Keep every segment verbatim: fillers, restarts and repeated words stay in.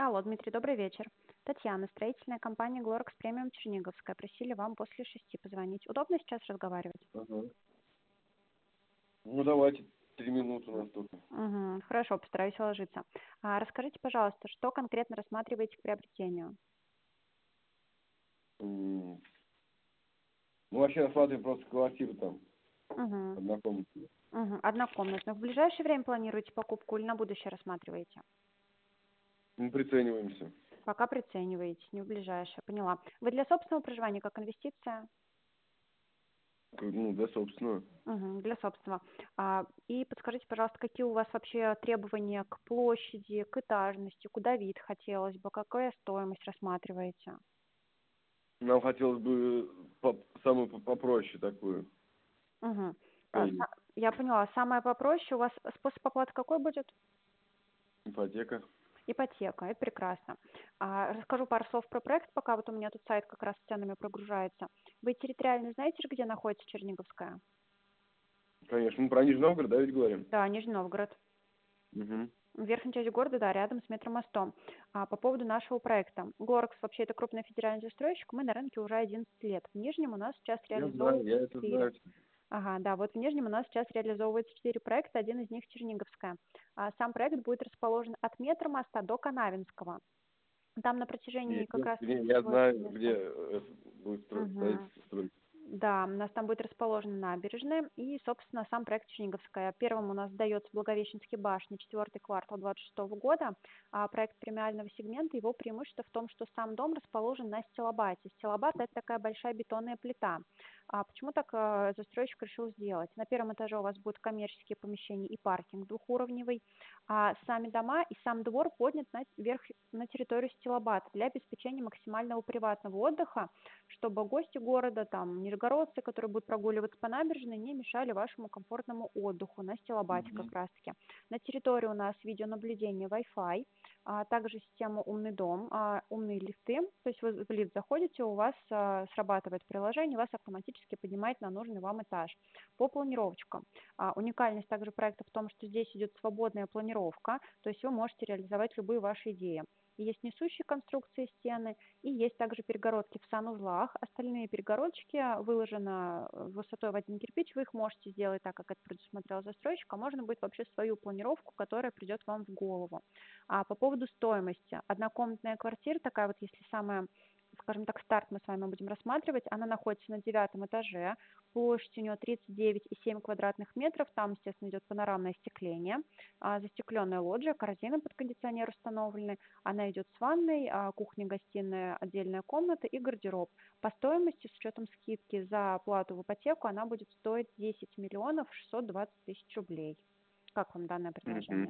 Алло, Дмитрий, добрый вечер. Татьяна, строительная компания Глорекс Премиум Черниговская. Просили вам после шести позвонить. Удобно сейчас разговаривать? Ага. Ну, давайте, три минуты у нас только. Угу, хорошо, постараюсь уложиться. А, расскажите, пожалуйста, что конкретно рассматриваете к приобретению? М, Ну, вообще рассматриваем просто квартиру там, Угу. однокомнатную. Угу. Однокомнатную. В ближайшее время планируете покупку или на будущее рассматриваете? Мы прицениваемся. Пока прицениваете, не в ближайшее. Поняла. Вы для собственного проживания как инвестиция? К- Ну, да, собственно. Угу, для собственного. А, и подскажите, пожалуйста, какие у вас вообще требования к площади, к этажности, куда вид хотелось бы, какая стоимость рассматриваете? Нам хотелось бы по- самую по- попроще такую. Угу. Эй, Я поняла. Самое попроще у вас способ оплаты какой будет? ипотека. Ипотека. Это прекрасно. А, расскажу пару слов про проект, пока вот у меня тут сайт как раз с ценами прогружается. Вы территориально знаете, где находится Черниговская? Конечно. Мы про Нижний Новгород, да, ведь говорим? Да, Нижний Новгород. Угу. Верхняя часть города, да, рядом с метромостом. А, по поводу нашего проекта. Глорекс вообще это крупный федеральный застройщик, мы на рынке уже одиннадцать лет. В Нижнем у нас сейчас Я знаю, реализовывается я это четыре. знаю. Ага, да, вот в Нижнем у нас сейчас реализовывается четыре проекта, один из них Черниговская. А, сам проект будет расположен от метромоста до Канавинского. Там на протяжении Нет, как раз я, таки я всего этого знаю, где места. э, будет стро- Мгм. строительство строить. Да, у нас там будет расположена набережная и, собственно, сам проект Черниговская. Первым у нас сдается Благовещенские башни, четвертый квартал двадцать шестого года. А проект премиального сегмента, его преимущество в том, что сам дом расположен на стилобате. Стилобат – это такая большая бетонная плита. А почему так э, застройщик решил сделать? На первом этаже у вас будут коммерческие помещения и паркинг двухуровневый, а сами дома и сам двор поднят на, вверх на территорию стилобата для обеспечения максимального приватного отдыха, чтобы гости города, там, нижегородцы, которые будут прогуливаться по набережной, не мешали вашему комфортному отдыху на стилобате как Угу. раз-таки. На территории у нас видеонаблюдение, Wi-Fi, а также система «Умный дом», а, умные лифты. То есть вы в лифт заходите, у вас а, срабатывает приложение, вас автоматически поднимает на нужный вам этаж. По планировочкам. А, уникальность также проекта в том, что здесь идет свободная планировка, то есть вы можете реализовать любые ваши идеи. Есть несущие конструкции стены, и есть также перегородки в санузлах. Остальные перегородочки выложены высотой в один кирпич. Вы их можете сделать так, как это предусмотрел застройщик, а можно будет вообще свою планировку, которая придет вам в голову. А по поводу стоимости. Однокомнатная квартира, такая вот, если самая, скажем так, старт мы с вами будем рассматривать, она находится на девятом этаже, площадь у нее тридцать девять и семь квадратных метров, там, естественно, идет панорамное остекление, а, застекленная лоджия, корзины под кондиционер установлены, она идет с ванной, а, кухня, гостиная, отдельная комната и гардероб. По стоимости, с учетом скидки за оплату в ипотеку, она будет стоить десять миллионов шестьсот двадцать тысяч рублей. Как вам данное Угу. предложение?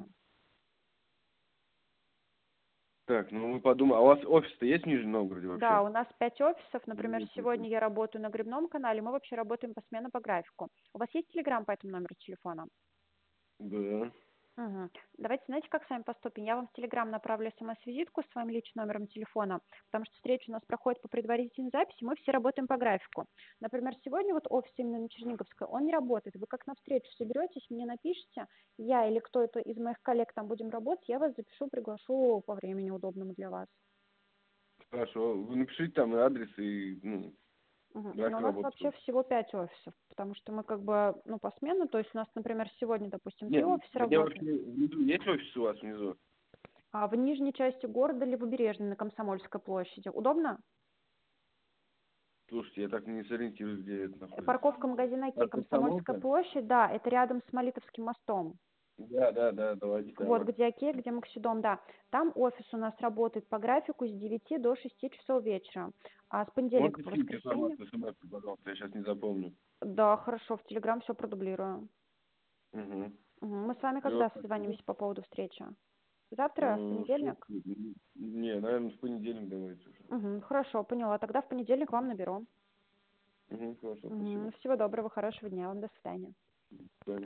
Так, ну мы подумаем. А у вас офис-то есть в Нижнем Новгороде Да, вообще? у нас пять офисов. Например, Мгм. сегодня я работаю на Грибном канале, мы вообще работаем посменно по графику. У вас есть телеграм по этому номеру телефона? Да. Мгм. Давайте, знаете, как с вами поступим? Я вам в Телеграм направлю смс-визитку с своим личным номером телефона, потому что встреча у нас проходит по предварительной записи, мы все работаем по графику. Например, сегодня вот офис именно на Черниговской, он не работает. Вы как на встречу соберетесь, мне напишите, я или кто-то из моих коллег там будем работать, я вас запишу, приглашу по времени удобному для вас. Хорошо. Вы напишите там адрес и, ну, Мгм. Но график у нас вообще работы. всего пять офисов, потому что мы как бы, ну, посменно, то есть у нас, например, сегодня, допустим, три Нет, офиса мне вообще работают. внизу есть офис у вас внизу? А в нижней части города или в Убережной на Комсомольской площади? Удобно? Слушайте, я так не сориентируюсь, где это находится. Парковка магазина «Окей», А, Комсомольская Комсомолка? площадь, да, это рядом с Молитовским мостом. Да, да, да, давайте Вот, там. где «Окей», где Максидом, да. Там офис у нас работает по графику с девяти до шести часов вечера. А с понедельника Можете по скинуть воскресенье? информацию, смс, пожалуйста, я сейчас не запомню. Да, хорошо, в Телеграм все продублирую. Угу. Мгм. Мы с вами Все, когда спасибо. созвонимся по поводу встречи? Завтра, в Э, что- понедельник? Не, наверное, в понедельник давайте уже. Угу, хорошо, поняла. Тогда в понедельник вам наберу. Угу, хорошо, спасибо. Угу. Всего доброго, хорошего дня вам, до свидания. Да.